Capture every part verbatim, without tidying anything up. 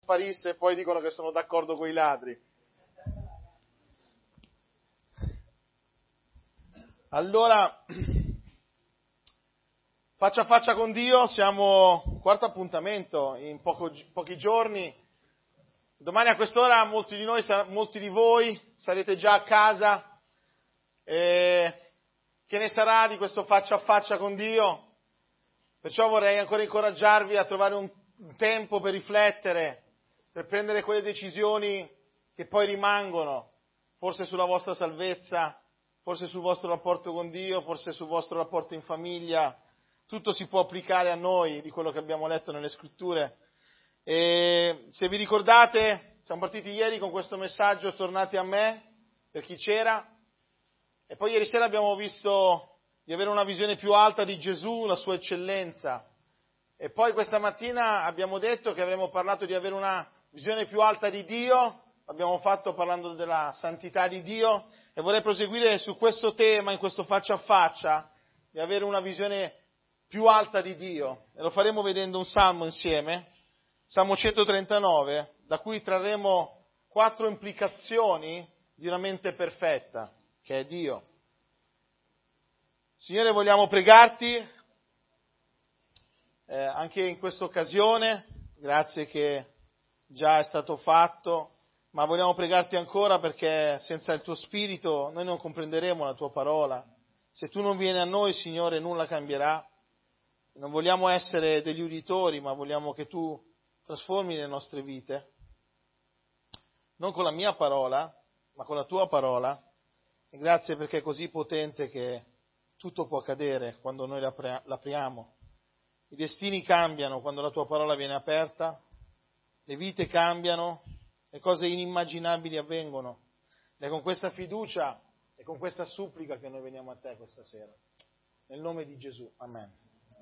sparisse e poi dicono che sono d'accordo con i ladri. Allora, faccia a faccia con Dio, siamo quarto appuntamento in poco, pochi giorni. Domani a quest'ora molti di noi, molti di voi sarete già a casa. E che ne sarà di questo faccia a faccia con Dio? Perciò vorrei ancora incoraggiarvi a trovare un, un tempo per riflettere, per prendere quelle decisioni che poi rimangono, forse sulla vostra salvezza, forse sul vostro rapporto con Dio, forse sul vostro rapporto in famiglia. Tutto si può applicare a noi di quello che abbiamo letto nelle scritture. E se vi ricordate, siamo partiti ieri con questo messaggio, tornate a me, per chi c'era, e poi ieri sera abbiamo visto di avere una visione più alta di Gesù, la sua eccellenza, e poi questa mattina abbiamo detto che avremmo parlato di avere una visione più alta di Dio, abbiamo fatto parlando della santità di Dio, e vorrei proseguire su questo tema, in questo faccia a faccia, di avere una visione più alta di Dio, e lo faremo vedendo un salmo insieme, Salmo centotrentanove, da cui trarremo quattro implicazioni di una mente perfetta, che è Dio. Signore, vogliamo pregarti eh, anche in questa occasione, grazie che già è stato fatto, ma vogliamo pregarti ancora perché senza il tuo Spirito noi non comprenderemo la tua parola. Se tu non vieni a noi, Signore, nulla cambierà. Non vogliamo essere degli uditori, ma vogliamo che tu trasformi le nostre vite, non con la mia parola, ma con la tua parola. E grazie perché è così potente che tutto può accadere quando noi l'apriamo. I destini cambiano quando la tua parola viene aperta, le vite cambiano, le cose inimmaginabili avvengono. Ed è con questa fiducia e con questa supplica che noi veniamo a te questa sera. Nel nome di Gesù. Amen.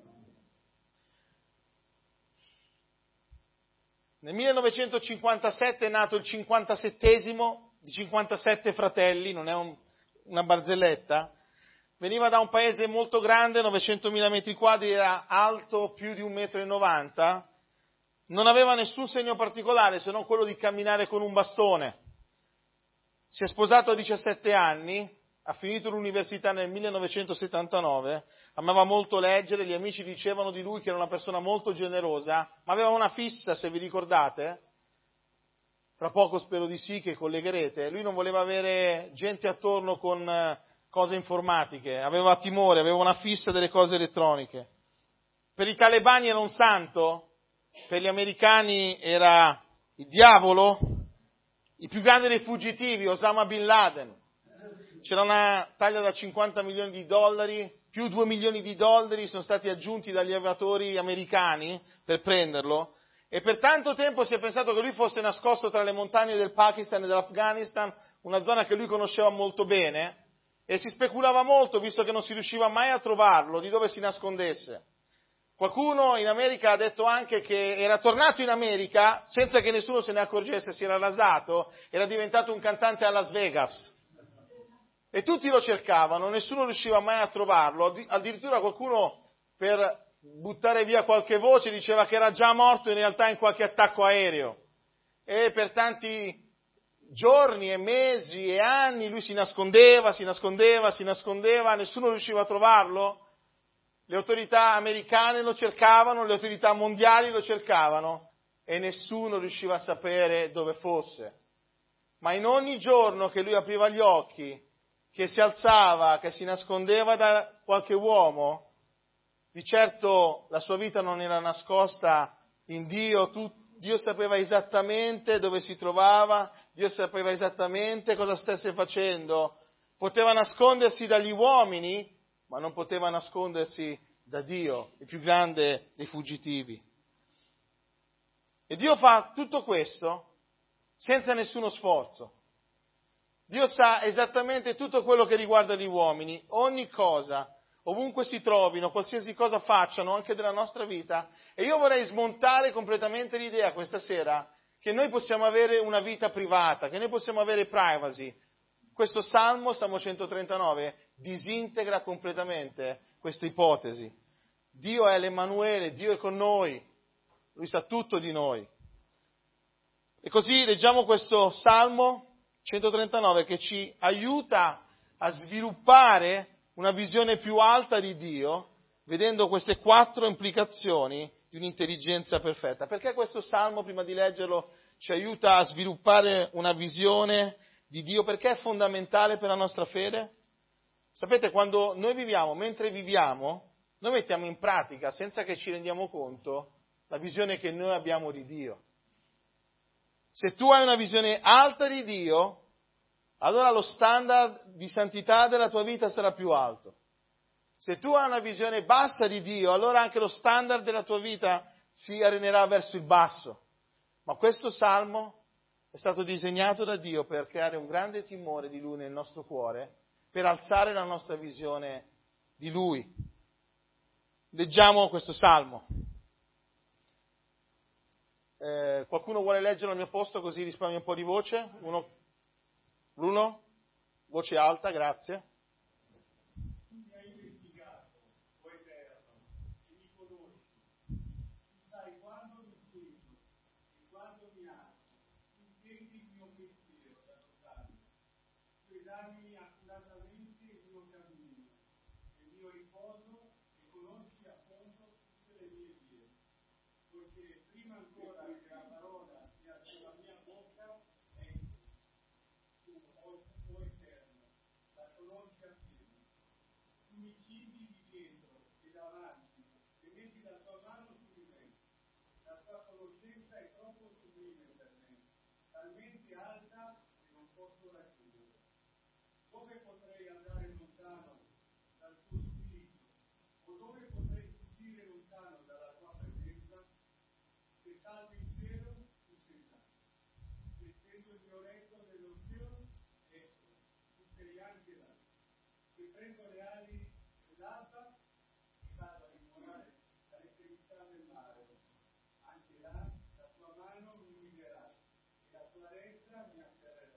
Nel millenovecentocinquantasette è nato il cinquantasettesimo di cinquantasette fratelli, non è un, una barzelletta, veniva da un paese molto grande, novecentomila metri quadri, era alto più di un metro e novanta, non aveva nessun segno particolare se non quello di camminare con un bastone. Si è sposato a diciassette anni, ha finito l'università nel millenovecentosettantanove, amava molto leggere, gli amici dicevano di lui che era una persona molto generosa, ma aveva una fissa, se vi ricordate, tra poco spero di sì che collegherete, lui non voleva avere gente attorno con cose informatiche, aveva timore, aveva una fissa delle cose elettroniche. Per i talebani era un santo, per gli americani era il diavolo, il più grande dei fuggitivi, Osama Bin Laden. C'era una taglia da cinquanta milioni di dollari, più due milioni di dollari sono stati aggiunti dagli evasori americani per prenderlo, e per tanto tempo si è pensato che lui fosse nascosto tra le montagne del Pakistan e dell'Afghanistan, una zona che lui conosceva molto bene, e si speculava molto, visto che non si riusciva mai a trovarlo, di dove si nascondesse. Qualcuno in America ha detto anche che era tornato in America senza che nessuno se ne accorgesse, si era rasato, era diventato un cantante a Las Vegas. E tutti lo cercavano, nessuno riusciva mai a trovarlo, addirittura qualcuno per buttare via qualche voce diceva che era già morto in realtà in qualche attacco aereo. E per tanti giorni e mesi e anni lui si nascondeva, si nascondeva, si nascondeva, nessuno riusciva a trovarlo. Le autorità americane lo cercavano, le autorità mondiali lo cercavano e nessuno riusciva a sapere dove fosse. Ma in ogni giorno che lui apriva gli occhi, che si alzava, che si nascondeva da qualche uomo, di certo la sua vita non era nascosta in Dio, tu, Dio sapeva esattamente dove si trovava, Dio sapeva esattamente cosa stesse facendo, poteva nascondersi dagli uomini, ma non poteva nascondersi da Dio, il più grande dei fuggitivi. E Dio fa tutto questo senza nessuno sforzo. Dio sa esattamente tutto quello che riguarda gli uomini, ogni cosa, ovunque si trovino, qualsiasi cosa facciano, anche della nostra vita. E io vorrei smontare completamente l'idea questa sera che noi possiamo avere una vita privata, che noi possiamo avere privacy. Questo Salmo, Salmo centotrentanove, disintegra completamente questa ipotesi. Dio è l'Emanuele, Dio è con noi, Lui sa tutto di noi. E così leggiamo questo Salmo centotrentanove che ci aiuta a sviluppare una visione più alta di Dio, vedendo queste quattro implicazioni di un'intelligenza perfetta. Perché questo Salmo, prima di leggerlo, ci aiuta a sviluppare una visione di Dio? Perché è fondamentale per la nostra fede? Sapete, quando noi viviamo, mentre viviamo, noi mettiamo in pratica, senza che ci rendiamo conto, la visione che noi abbiamo di Dio. Se tu hai una visione alta di Dio, allora lo standard di santità della tua vita sarà più alto. Se tu hai una visione bassa di Dio, allora anche lo standard della tua vita si arenerà verso il basso. Ma questo Salmo è stato disegnato da Dio per creare un grande timore di Lui nel nostro cuore, per alzare la nostra visione di Lui. Leggiamo questo Salmo. Eh, qualcuno vuole leggerlo al mio posto così risparmio un po' di voce? Uno? Bruno? Voce alta, grazie. Esamini accuratamente il mio cammino, il mio riposo e conosci a fondo tutte le mie vie. Poiché prima ancora che la parola sia sulla mia bocca, ecco, tu, o, o Eterno, la conosci appieno. Tu mi cibi di dietro e davanti, e metti la tua mano su di me. La tua conoscenza è troppo sublime per me, talmente alta che non posso raggiungere. Dove potrei andare lontano dal tuo spirito? O dove potrei fuggire lontano dalla tua presenza? Se salgo in cielo, tu sei là. Se stendo il mio letto nello Dio, ecco, tu sei anche là. Se prendo le ali dell'alba e vado a dimorare all'estremità del mare, anche là la tua mano mi guiderà e la tua destra mi afferrerà.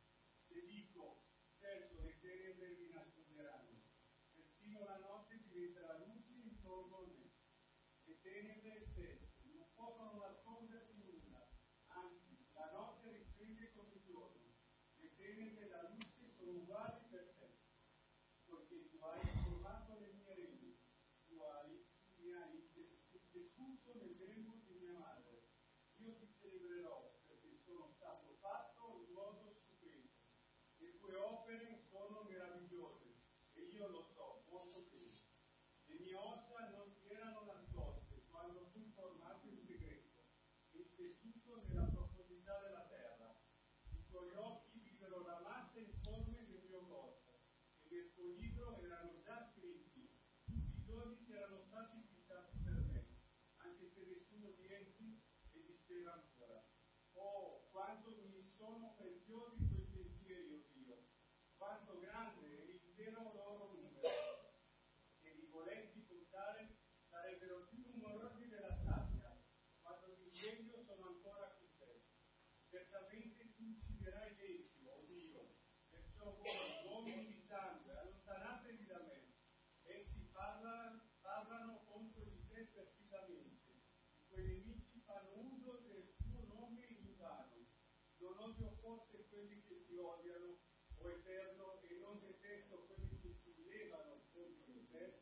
Se dico, certo le tenebre mi nasconderanno, persino la notte diventerà luce intorno a me. Le tenebre stesse non possono nasconderti nulla, anzi la notte risplende come il giorno. Le tenebre e la luce sono uguali per te, poiché tu hai formato le mie reni, tu hai, tu mi hai tessuto nel grembo di mia madre. Io ti celebrerò perché sono stato fatto in modo stupendo. Le tue opere sono meravigliose e io lo so molto bene. Le mie ossa non si erano nascoste quando fui formato in segreto e intessuto nella profondità della terra. I tuoi occhi videro la massa informe del mio corpo e nel tuo libro erano già scritti tutti i giorni che erano stati fissati per me, anche se nessuno di essi esisteva ancora. Oh, quanto mi sono preziosi i tuoi pensieri, oh Dio, quanto grande è l'intero loro numero. Se li volessi contare, sarebbero più numerosi della sabbia. Quando mi sveglio sono ancora con te. Certamente tu ucciderai l'essi, oh Dio, perciò voi, uomini di sangue, allontanatevi da me. Essi parlano, parlano contro di te perfidamente. I tuoi nemici fanno uso del tuo nome in vano. Non odio forse quelli che ti odiano, o Eterno, e non detesto quelli che si levano contro di te.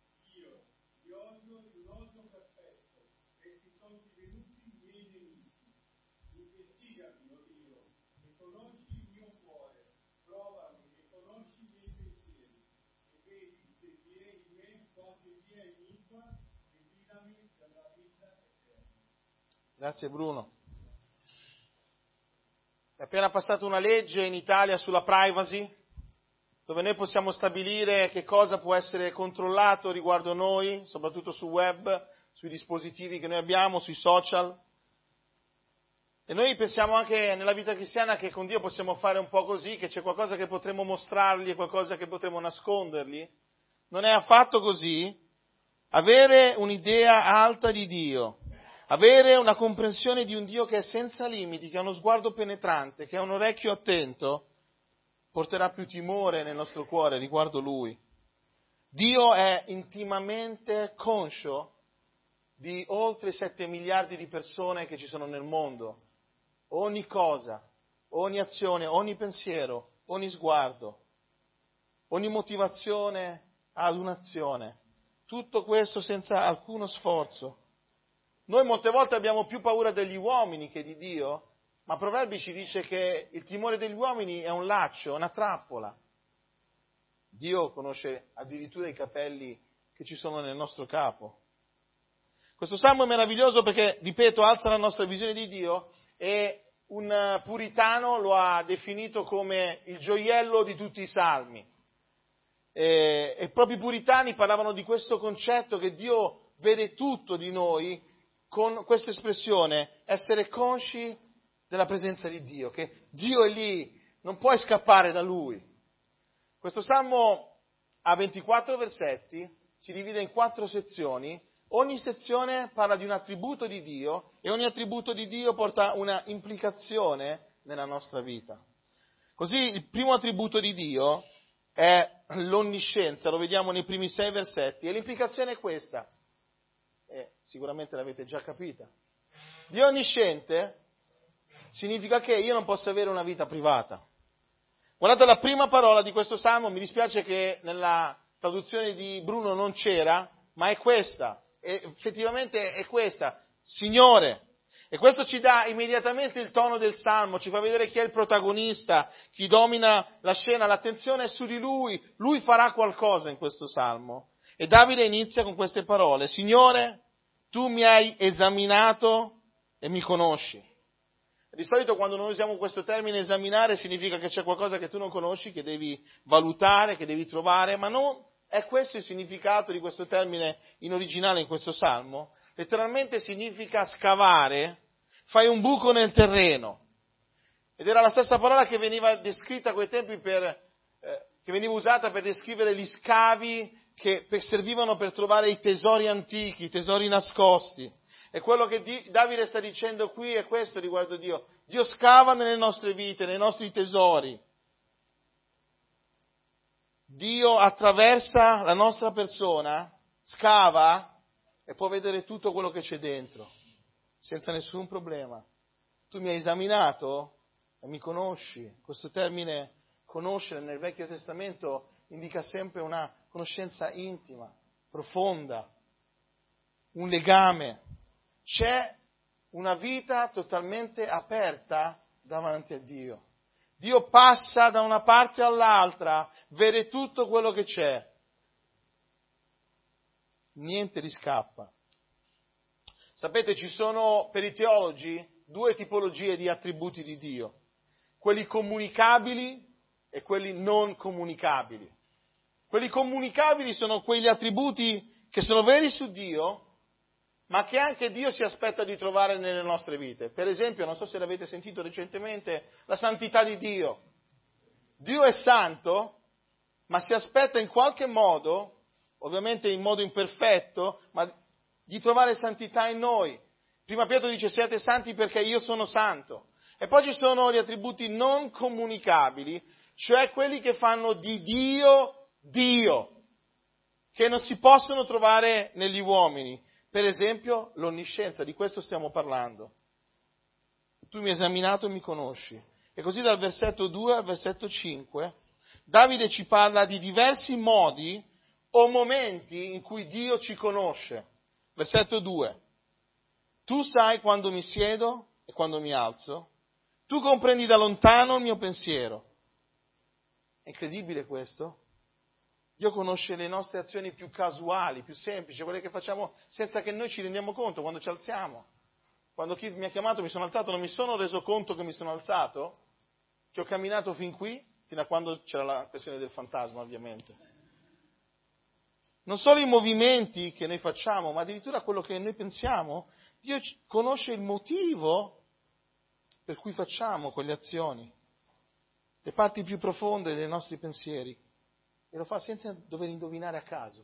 Io li odio di un odio perfetto, essi sono divenuti miei nemici. Investigami, oh Dio, e conosci il mio cuore, provami e conosci i miei pensieri, e vedi se vi è in me qualche via iniqua, e guidami per la vita eterna. Grazie Bruno. È appena passata una legge in Italia sulla privacy, dove noi possiamo stabilire che cosa può essere controllato riguardo noi, soprattutto sul web, sui dispositivi che noi abbiamo, sui social. E noi pensiamo anche nella vita cristiana che con Dio possiamo fare un po' così, che c'è qualcosa che potremo mostrargli e qualcosa che potremo nascondergli. Non è affatto così. Avere un'idea alta di Dio, avere una comprensione di un Dio che è senza limiti, che ha uno sguardo penetrante, che ha un orecchio attento, porterà più timore nel nostro cuore riguardo Lui. Dio è intimamente conscio di oltre sette miliardi di persone che ci sono nel mondo. ogni cosa, ogni azione, ogni pensiero, ogni sguardo, ogni motivazione ad un'azione. Tutto questo senza alcuno sforzo. Noi molte volte abbiamo più paura degli uomini che di Dio, ma Proverbi ci dice che il timore degli uomini è un laccio, una trappola. Dio conosce addirittura i capelli che ci sono nel nostro capo. Questo salmo è meraviglioso perché, ripeto, alza la nostra visione di Dio e un puritano lo ha definito come il gioiello di tutti i salmi. E, e proprio i puritani parlavano di questo concetto che Dio vede tutto di noi con questa espressione, essere consci della presenza di Dio, che Dio è lì, non puoi scappare da Lui. Questo salmo ha ventiquattro versetti, si divide in quattro sezioni, ogni sezione parla di un attributo di Dio e ogni attributo di Dio porta una implicazione nella nostra vita. Così il primo attributo di Dio è l'onniscienza, lo vediamo nei primi sei versetti, e l'implicazione è questa, e sicuramente l'avete già capita. Dio onnisciente significa che io non posso avere una vita privata. Guardate la prima parola di questo salmo, mi dispiace che nella traduzione di Bruno non c'era, ma è questa, e effettivamente è questa, Signore. E questo ci dà immediatamente il tono del salmo, ci fa vedere chi è il protagonista, chi domina la scena, l'attenzione è su di lui, lui farà qualcosa in questo salmo. E Davide inizia con queste parole, Signore, tu mi hai esaminato e mi conosci. Di solito quando noi usiamo questo termine esaminare significa che c'è qualcosa che tu non conosci, che devi valutare, che devi trovare, ma non è questo il significato di questo termine in originale in questo salmo. Letteralmente significa scavare, fai un buco nel terreno. Ed era la stessa parola che veniva descritta a quei tempi per, eh, che veniva usata per descrivere gli scavi che per, servivano per trovare i tesori antichi, i tesori nascosti. E quello che Di, Davide sta dicendo qui è questo riguardo Dio. Dio scava nelle nostre vite, nei nostri tesori. Dio attraversa la nostra persona, scava e può vedere tutto quello che c'è dentro, senza nessun problema. Tu mi hai esaminato e mi conosci. Questo termine conoscere nel Vecchio Testamento indica sempre una conoscenza intima, profonda, un legame. C'è una vita totalmente aperta davanti a Dio. Dio passa da una parte all'altra, vede tutto quello che c'è. Niente gli scappa. Sapete, ci sono per i teologi due tipologie di attributi di Dio, quelli comunicabili e quelli non comunicabili. Quelli comunicabili sono quegli attributi che sono veri su Dio, ma che anche Dio si aspetta di trovare nelle nostre vite. Per esempio, non so se l'avete sentito recentemente, la santità di Dio. Dio è santo, ma si aspetta in qualche modo, ovviamente in modo imperfetto, ma di trovare santità in noi. Prima Pietro dice siate santi perché io sono santo. E poi ci sono gli attributi non comunicabili, cioè quelli che fanno di Dio Dio, che non si possono trovare negli uomini. Per esempio, l'onniscienza, di questo stiamo parlando. Tu mi hai esaminato e mi conosci. E così dal versetto due al versetto cinque, Davide ci parla di diversi modi o momenti in cui Dio ci conosce. Versetto due. Tu sai quando mi siedo e quando mi alzo. Tu comprendi da lontano il mio pensiero. È incredibile questo? Dio conosce le nostre azioni più casuali, più semplici, quelle che facciamo senza che noi ci rendiamo conto quando ci alziamo. Quando chi mi ha chiamato mi sono alzato, non mi sono reso conto che mi sono alzato, che ho camminato fin qui, fino a quando c'era la questione del fantasma, ovviamente. Non solo i movimenti che noi facciamo, ma addirittura quello che noi pensiamo. Dio conosce il motivo per cui facciamo quelle azioni, le parti più profonde dei nostri pensieri. E lo fa senza dover indovinare a caso.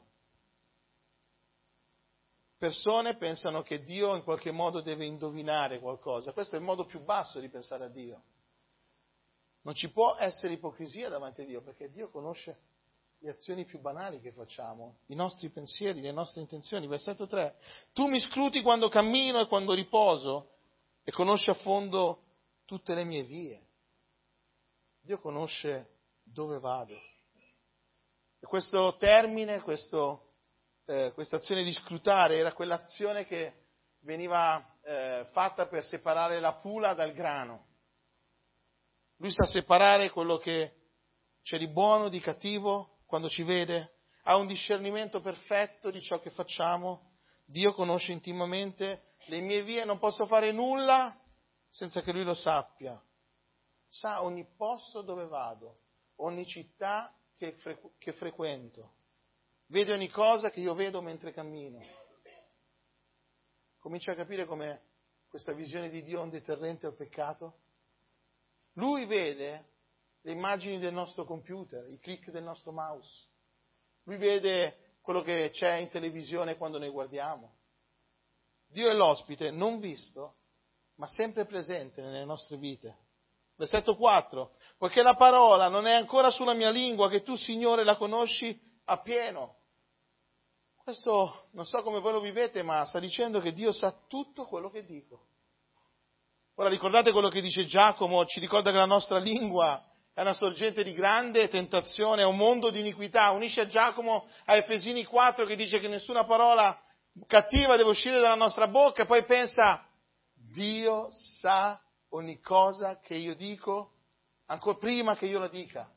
Persone pensano che Dio in qualche modo deve indovinare qualcosa. Questo è il modo più basso di pensare a Dio. Non ci può essere ipocrisia davanti a Dio, perché Dio conosce le azioni più banali che facciamo, i nostri pensieri, le nostre intenzioni. Versetto tre. Tu mi scruti quando cammino e quando riposo e conosci a fondo tutte le mie vie. Dio conosce dove vado. E questo termine, questo, eh, questa azione di scrutare era quell'azione che veniva eh, fatta per separare la pula dal grano. Lui sa separare quello che c'è di buono, di cattivo, quando ci vede, ha un discernimento perfetto di ciò che facciamo. Dio conosce intimamente le mie vie, non posso fare nulla senza che Lui lo sappia. Sa ogni posto dove vado, ogni città che, frequ- che frequento. Vede ogni cosa che io vedo mentre cammino. Comincia a capire come questa visione di Dio è un deterrente al peccato. Lui vede le immagini del nostro computer, i click del nostro mouse. Lui vede quello che c'è in televisione quando noi guardiamo. Dio è l'ospite non visto, ma sempre presente nelle nostre vite. Versetto quattro. Poiché la parola non è ancora sulla mia lingua, che tu, Signore, la conosci appieno. Questo, non so come voi lo vivete, ma sta dicendo che Dio sa tutto quello che dico. Ora ricordate quello che dice Giacomo, ci ricorda che la nostra lingua è una sorgente di grande tentazione, è un mondo di iniquità. Unisce a Giacomo a Efesini quattro che dice che nessuna parola cattiva deve uscire dalla nostra bocca, e poi pensa, Dio sa ogni cosa che io dico, ancora prima che io la dica.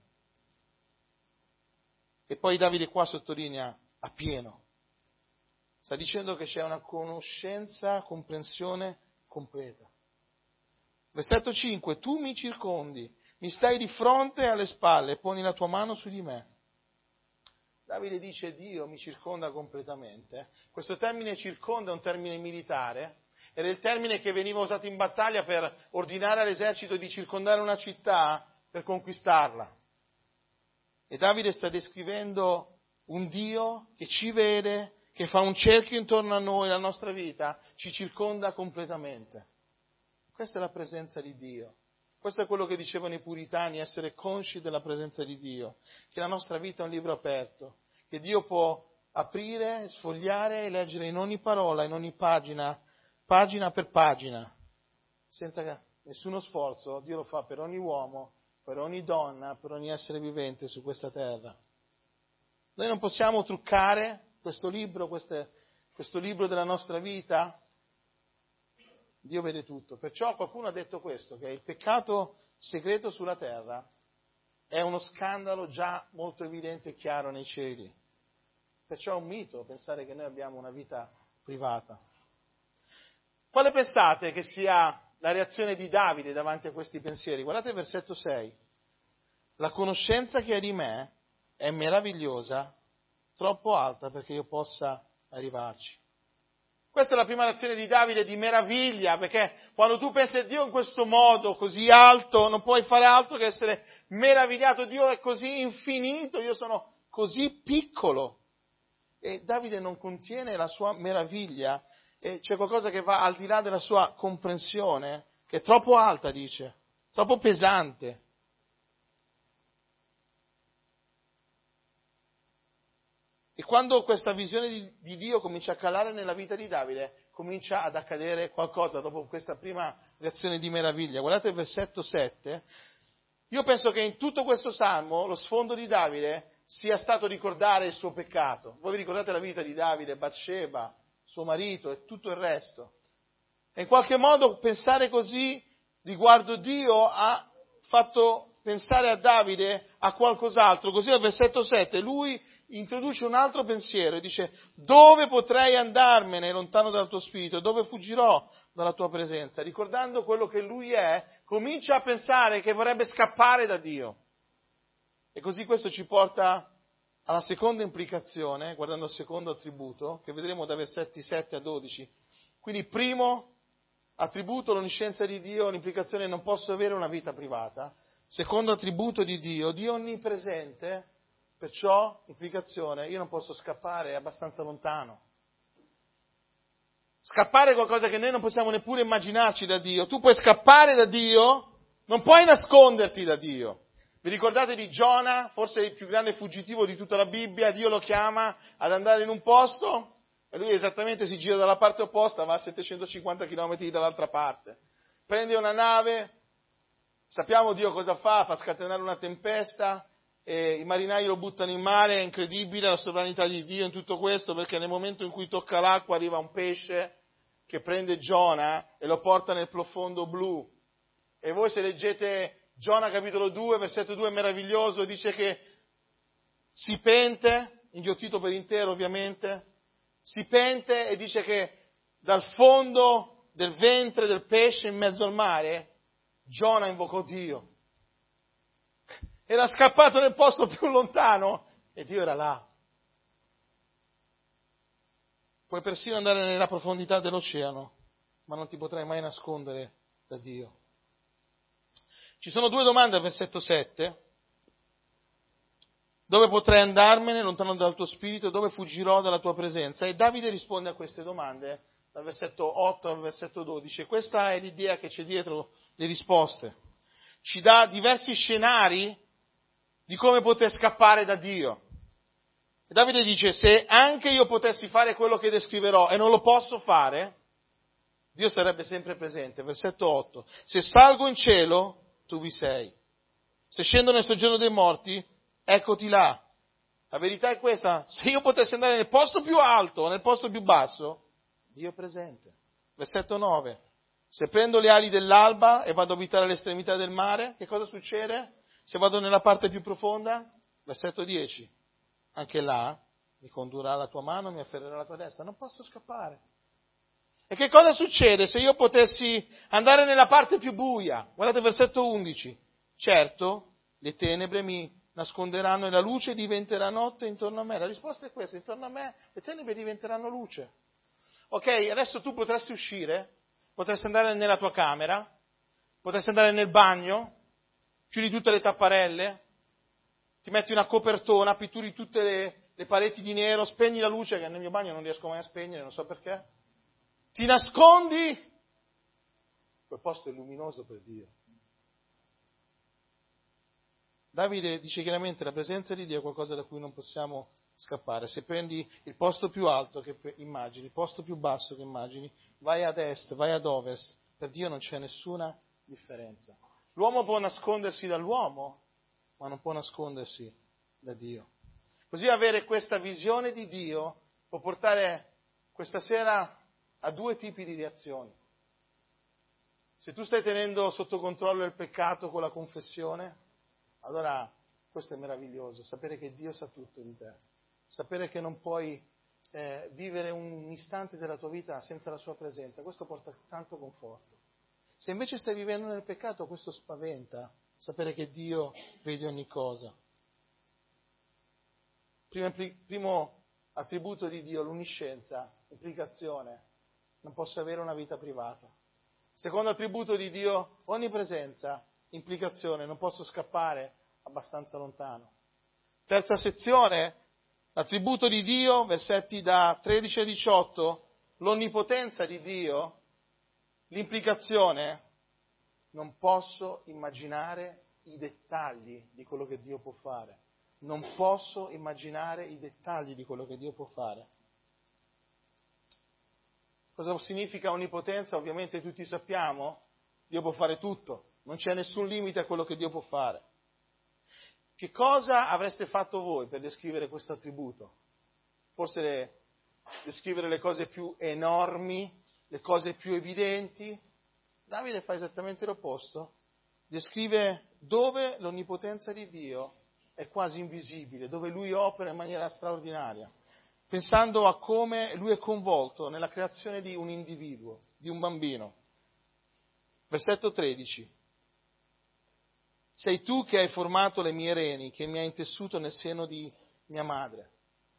E poi Davide qua sottolinea appieno. Sta dicendo che c'è una conoscenza, comprensione completa. Versetto cinque, tu mi circondi, mi stai di fronte alle spalle, poni la tua mano su di me. Davide dice Dio mi circonda completamente. Questo termine circonda è un termine militare, era il termine che veniva usato in battaglia per ordinare all'esercito di circondare una città per conquistarla. E Davide sta descrivendo un Dio che ci vede, che fa un cerchio intorno a noi, la nostra vita, ci circonda completamente. Questa è la presenza di Dio. Questo è quello che dicevano i puritani, essere consci della presenza di Dio, che la nostra vita è un libro aperto, che Dio può aprire, sfogliare e leggere in ogni parola, in ogni pagina, pagina per pagina, senza nessuno sforzo. Dio lo fa per ogni uomo, per ogni donna, per ogni essere vivente su questa terra. Noi non possiamo truccare questo libro, queste, questo libro della nostra vita. Dio vede tutto. Perciò qualcuno ha detto questo, che il peccato segreto sulla terra è uno scandalo già molto evidente e chiaro nei cieli. Perciò è un mito pensare che noi abbiamo una vita privata. Quale pensate che sia la reazione di Davide davanti a questi pensieri? Guardate il versetto sei. La conoscenza che hai di me è meravigliosa, troppo alta perché io possa arrivarci. Questa è la prima reazione di Davide di meraviglia, perché quando tu pensi a Dio in questo modo, così alto, non puoi fare altro che essere meravigliato. Dio è così infinito, io sono così piccolo. E Davide non contiene la sua meraviglia, e c'è qualcosa che va al di là della sua comprensione, che è troppo alta, dice, troppo pesante. E quando questa visione di, di Dio comincia a calare nella vita di Davide, comincia ad accadere qualcosa dopo questa prima reazione di meraviglia. Guardate il versetto sette. Io penso che in tutto questo salmo lo sfondo di Davide sia stato ricordare il suo peccato. Voi vi ricordate la vita di Davide, Batsheba, suo marito e tutto il resto. E in qualche modo pensare così riguardo Dio ha fatto pensare a Davide a qualcos'altro. Così al versetto sette lui introduce un altro pensiero e dice: dove potrei andarmene lontano dal tuo spirito? Dove fuggirò dalla tua presenza? Ricordando quello che lui è, comincia a pensare che vorrebbe scappare da Dio. E così questo ci porta alla seconda implicazione, guardando il secondo attributo, che vedremo da versetti sette a dodici. Quindi primo attributo, l'onniscienza di Dio, l'implicazione non posso avere una vita privata. Secondo attributo di Dio, Dio onnipresente. Perciò, implicazione, io non posso scappare, è abbastanza lontano. Scappare è qualcosa che noi non possiamo neppure immaginarci da Dio. Tu puoi scappare da Dio, non puoi nasconderti da Dio. Vi ricordate di Giona, forse il più grande fuggitivo di tutta la Bibbia? Dio lo chiama ad andare in un posto e lui esattamente si gira dalla parte opposta, va a settecentocinquanta chilometri dall'altra parte. Prende una nave, Sappiamo Dio cosa fa, fa scatenare una tempesta, e i marinai lo buttano in mare, è incredibile la sovranità di Dio in tutto questo, perché nel momento in cui tocca l'acqua arriva un pesce che prende Giona e lo porta nel profondo blu. E voi se leggete Giona capitolo due, versetto due, è meraviglioso, dice che si pente, inghiottito per intero ovviamente, si pente e dice che dal fondo del ventre del pesce in mezzo al mare, Giona invocò Dio. Era scappato nel posto più lontano e Dio era là. Puoi persino andare nella profondità dell'oceano, ma non ti potrai mai nascondere da Dio. Ci sono due domande al versetto sette. Dove potrei andarmene lontano dal tuo spirito? Dove fuggirò dalla tua presenza? E Davide risponde a queste domande dal versetto otto al versetto dodici. Questa è l'idea che c'è dietro le risposte. Ci dà diversi scenari di come poter scappare da Dio. E Davide dice, se anche io potessi fare quello che descriverò e non lo posso fare, Dio sarebbe sempre presente. Versetto otto. Se salgo in cielo, tu vi sei. Se scendo nel soggiorno dei morti, eccoti là. La verità è questa, se io potessi andare nel posto più alto o nel posto più basso, Dio è presente. Versetto nove. Se prendo le ali dell'alba e vado a abitare all'estremità del mare, che cosa succede? Se vado nella parte più profonda, versetto dieci, anche là mi condurrà la tua mano, mi afferrerà la tua destra, non posso scappare. E che cosa succede se io potessi andare nella parte più buia? Guardate versetto undici, certo, le tenebre mi nasconderanno e la luce diventerà notte intorno a me. La risposta è questa, intorno a me le tenebre diventeranno luce. Ok, adesso tu potresti uscire, potresti andare nella tua camera, potresti andare nel bagno, chiudi tutte le tapparelle, ti metti una copertona, pitturi tutte le, le pareti di nero, spegni la luce, che nel mio bagno non riesco mai a spegnere, non so perché, ti nascondi, quel posto è luminoso per Dio. Davide dice chiaramente la presenza di Dio è qualcosa da cui non possiamo scappare. Se prendi il posto più alto che immagini, il posto più basso che immagini, vai ad est, vai ad ovest, per Dio non c'è nessuna differenza. L'uomo può nascondersi dall'uomo, ma non può nascondersi da Dio. Così avere questa visione di Dio può portare questa sera a due tipi di reazioni. Se tu stai tenendo sotto controllo il peccato con la confessione, allora questo è meraviglioso, sapere che Dio sa tutto di te, sapere che non puoi eh, vivere un istante della tua vita senza la sua presenza, questo porta tanto conforto. Se invece stai vivendo nel peccato, questo spaventa, sapere che Dio vede ogni cosa. Primo, primo attributo di Dio, l'onniscienza, implicazione, non posso avere una vita privata. Secondo attributo di Dio, onnipresenza, implicazione, non posso scappare abbastanza lontano. Terza sezione, l'attributo di Dio, versetti da tredici a diciotto, l'onnipotenza di Dio, l'implicazione, non posso immaginare i dettagli di quello che Dio può fare. Non posso immaginare i dettagli di quello che Dio può fare. Cosa significa onnipotenza? Ovviamente tutti sappiamo, Dio può fare tutto, non c'è nessun limite a quello che Dio può fare. Che cosa avreste fatto voi per descrivere questo attributo? Forse le, descrivere le cose più enormi, le cose più evidenti. Davide fa esattamente l'opposto. Descrive dove l'onnipotenza di Dio è quasi invisibile, dove Lui opera in maniera straordinaria, pensando a come Lui è coinvolto nella creazione di un individuo, di un bambino. Versetto tredici. Sei tu che hai formato le mie reni, che mi hai intessuto nel seno di mia madre.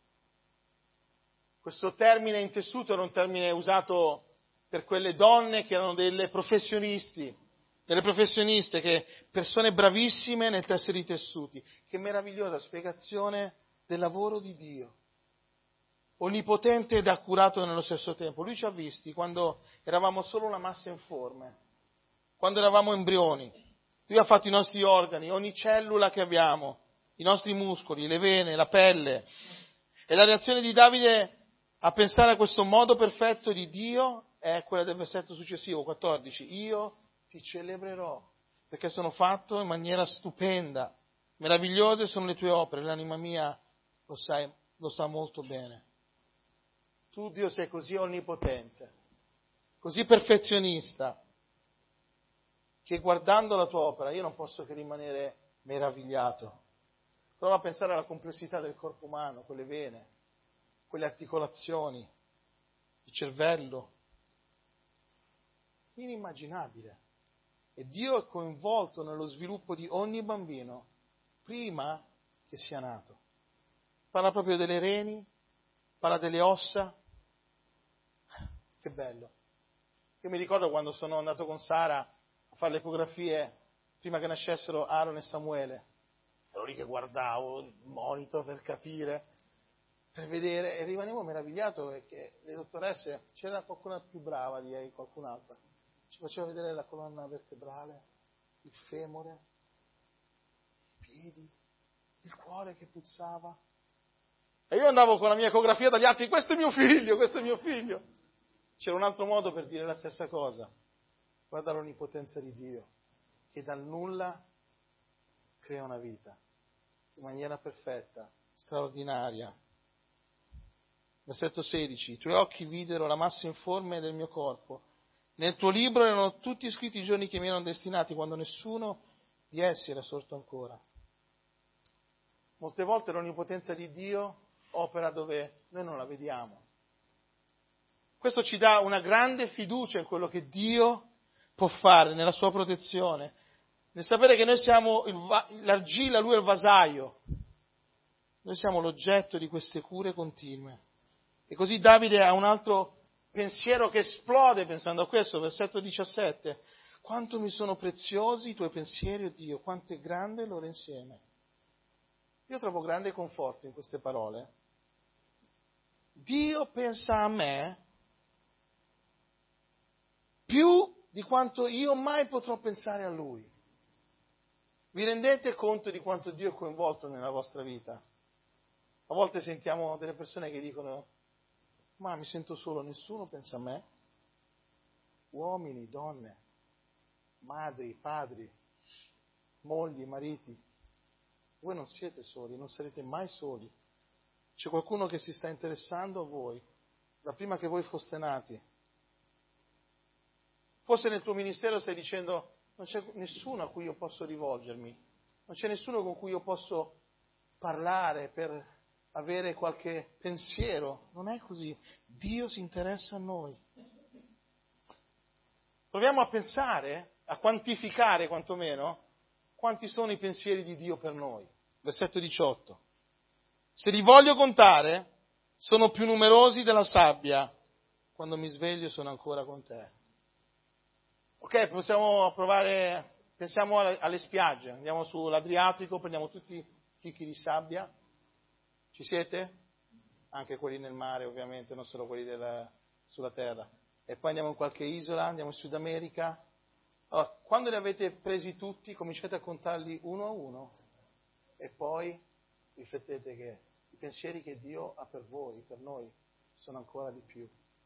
Questo termine intessuto era un termine usato per quelle donne che erano delle professionisti, delle professioniste, che persone bravissime nel tessere i tessuti. Che meravigliosa spiegazione del lavoro di Dio, onnipotente ed accurato nello stesso tempo. Lui ci ha visti quando eravamo solo una massa informe, quando eravamo embrioni. Lui ha fatto i nostri organi, ogni cellula che abbiamo, i nostri muscoli, le vene, la pelle. E la reazione di Davide a pensare a questo modo perfetto di Dio è quella del versetto successivo, quattordici. Io ti celebrerò perché sono fatto in maniera stupenda. Meravigliose sono le tue opere, l'anima mia lo sai, lo sa molto bene. Tu, Dio, sei così onnipotente, così perfezionista, che guardando la tua opera io non posso che rimanere meravigliato. Prova a pensare alla complessità del corpo umano, quelle vene, quelle articolazioni, il cervello. Inimmaginabile. E Dio è coinvolto nello sviluppo di ogni bambino prima che sia nato. Parla proprio delle reni, parla delle ossa. Che bello. Io mi ricordo quando sono andato con Sara a fare le ecografie prima che nascessero Aaron e Samuele. Ero lì che guardavo il monitor per capire, per vedere, e rimanevo meravigliato perché le dottoresse, c'era qualcuna più brava di lei, qualcun'altra, ci faceva vedere la colonna vertebrale, il femore, i piedi, il cuore che puzzava. E io andavo con la mia ecografia dagli altri, questo è mio figlio, questo è mio figlio. C'era un altro modo per dire la stessa cosa. Guarda l'onnipotenza di Dio, che dal nulla crea una vita, in maniera perfetta, straordinaria. Versetto sedici, i tuoi occhi videro la massa informe del mio corpo. Nel tuo libro erano tutti scritti i giorni che mi erano destinati, quando nessuno di essi era sorto ancora. Molte volte l'onnipotenza di Dio opera dove noi non la vediamo. Questo ci dà una grande fiducia in quello che Dio può fare, nella sua protezione, nel sapere che noi siamo il, l'argilla, Lui è il vasaio. Noi siamo l'oggetto di queste cure continue. E così Davide ha un altro pensiero che esplode pensando a questo, versetto diciassette. Quanto mi sono preziosi i tuoi pensieri, oh Dio, quanto è grande il loro insieme. Io trovo grande conforto in queste parole. Dio pensa a me più di quanto io mai potrò pensare a Lui. Vi rendete conto di quanto Dio è coinvolto nella vostra vita? A volte sentiamo delle persone che dicono, ma mi sento solo, nessuno pensa a me. Uomini, donne, madri, padri, mogli, mariti. Voi non siete soli, non sarete mai soli. C'è qualcuno che si sta interessando a voi, da prima che voi foste nati. Forse nel tuo ministero stai dicendo, non c'è nessuno a cui io posso rivolgermi, non c'è nessuno con cui io posso parlare per avere qualche pensiero. Non è così. Dio si interessa a noi. Proviamo a pensare, a quantificare quantomeno, quanti sono i pensieri di Dio per noi. Versetto diciotto. Se li voglio contare, sono più numerosi della sabbia. Quando mi sveglio sono ancora con te. Ok, possiamo provare, pensiamo alle spiagge, andiamo sull'Adriatico, prendiamo tutti i chicchi di sabbia. Ci siete? Anche quelli nel mare, ovviamente, non solo quelli della, sulla terra. E poi andiamo in qualche isola, andiamo in Sud America. Allora, quando li avete presi tutti, cominciate a contarli uno a uno. E poi riflettete che i pensieri che Dio ha per voi, per noi, sono ancora di più.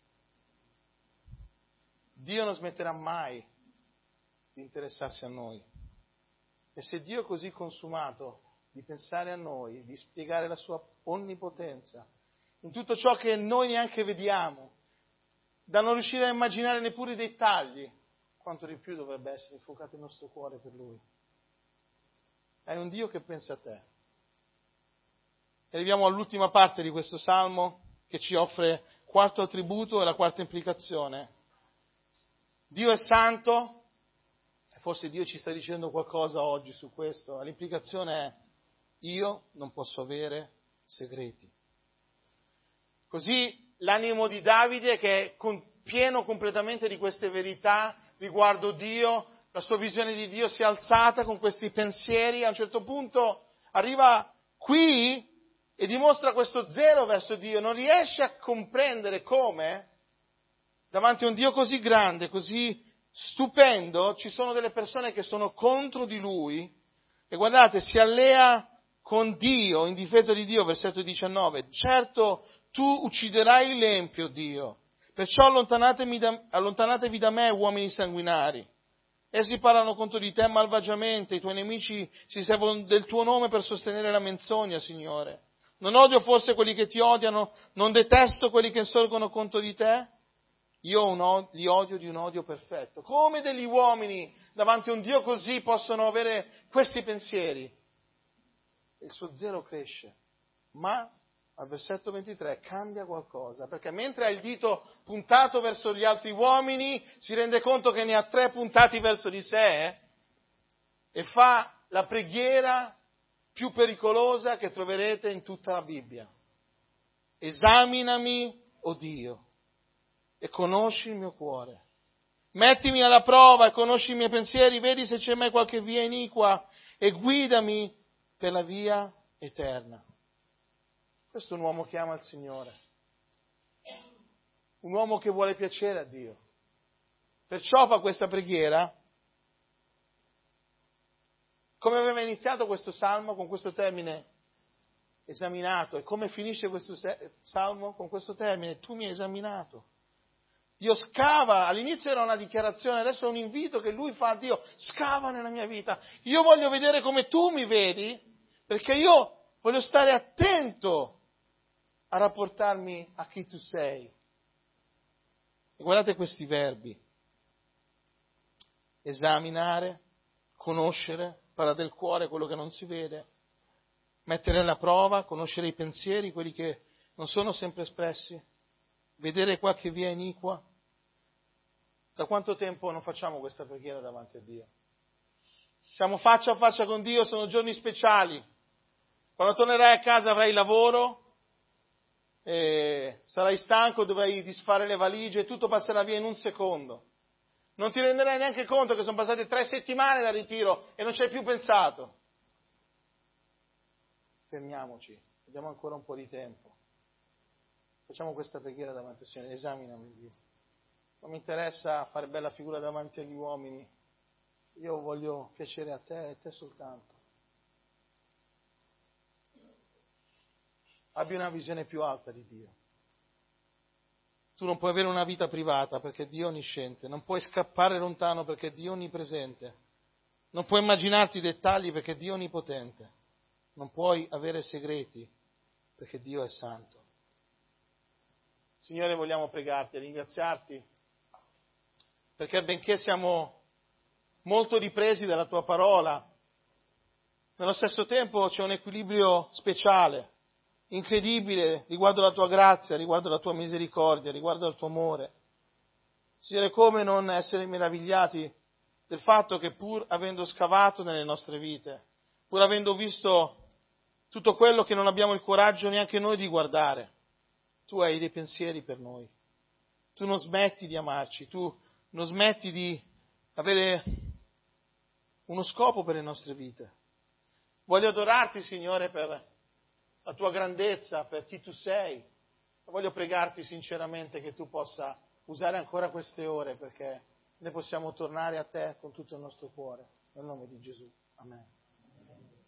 Dio non smetterà mai di interessarsi a noi. E se Dio è così consumato di pensare a noi, di spiegare la sua onnipotenza in tutto ciò che noi neanche vediamo, da non riuscire a immaginare neppure i dettagli, quanto di più dovrebbe essere infuocato il nostro cuore per Lui. È un Dio che pensa a te. E arriviamo all'ultima parte di questo Salmo che ci offre quarto attributo e la quarta implicazione. Dio è santo, e forse Dio ci sta dicendo qualcosa oggi su questo. L'implicazione è, io non posso avere segreti. Così l'animo di Davide, che è pieno completamente di queste verità riguardo Dio, la sua visione di Dio si è alzata con questi pensieri, a un certo punto arriva qui e dimostra questo zelo verso Dio, non riesce a comprendere come davanti a un Dio così grande, così stupendo, ci sono delle persone che sono contro di Lui e guardate, si allea con Dio, in difesa di Dio, versetto diciannove, certo tu ucciderai l'empio, Dio, perciò allontanatevi da, allontanatevi da me, uomini sanguinari. Essi parlano contro di te malvagiamente, i tuoi nemici si servono del tuo nome per sostenere la menzogna, Signore. Non odio forse quelli che ti odiano, non detesto quelli che insorgono contro di te? Io un odio, li odio di un odio perfetto. Come degli uomini davanti a un Dio così possono avere questi pensieri? Il suo zelo cresce, ma al versetto ventitré cambia qualcosa, perché mentre ha il dito puntato verso gli altri uomini, si rende conto che ne ha tre puntati verso di sé e fa la preghiera più pericolosa che troverete in tutta la Bibbia. Esaminami, o Dio, e conosci il mio cuore. Mettimi alla prova e conosci i miei pensieri, vedi se c'è mai qualche via iniqua e guidami per la via eterna. Questo è un uomo che ama il Signore, un uomo che vuole piacere a Dio. Perciò fa questa preghiera. Come aveva iniziato questo salmo con questo termine esaminato, e come finisce questo salmo con questo termine, tu mi hai esaminato. Dio scava, all'inizio era una dichiarazione, adesso è un invito che lui fa a Dio, scava nella mia vita, io voglio vedere come tu mi vedi, perché io voglio stare attento a rapportarmi a chi tu sei. E guardate questi verbi: esaminare, conoscere, parla del cuore, quello che non si vede, mettere alla prova, conoscere i pensieri, quelli che non sono sempre espressi, vedere qualche via iniqua. Da quanto tempo non facciamo questa preghiera davanti a Dio? Siamo faccia a faccia con Dio, sono giorni speciali. Quando tornerai a casa avrai lavoro, e sarai stanco, dovrai disfare le valigie e tutto passerà via in un secondo. Non ti renderai neanche conto che sono passate tre settimane dal ritiro e non ci hai più pensato. Fermiamoci, abbiamo ancora un po' di tempo. Facciamo questa preghiera davanti al Signore, esaminami Dio. Non mi interessa fare bella figura davanti agli uomini, io voglio piacere a te e te soltanto. Abbi una visione più alta di Dio. Tu non puoi avere una vita privata perché Dio è onnisciente, non puoi scappare lontano perché Dio è onnipresente, non puoi immaginarti i dettagli perché Dio è onnipotente, non puoi avere segreti perché Dio è santo. Signore, vogliamo pregarti e ringraziarti perché benché siamo molto ripresi dalla tua parola, nello stesso tempo c'è un equilibrio speciale, incredibile riguardo alla tua grazia, riguardo alla tua misericordia, riguardo al tuo amore. Signore, come non essere meravigliati del fatto che pur avendo scavato nelle nostre vite, pur avendo visto tutto quello che non abbiamo il coraggio neanche noi di guardare, tu hai dei pensieri per noi. Tu non smetti di amarci, tu non smetti di avere uno scopo per le nostre vite. Voglio adorarti, Signore, per la tua grandezza, per chi tu sei. Voglio pregarti sinceramente che tu possa usare ancora queste ore perché ne possiamo tornare a te con tutto il nostro cuore. Nel nome di Gesù. Amen.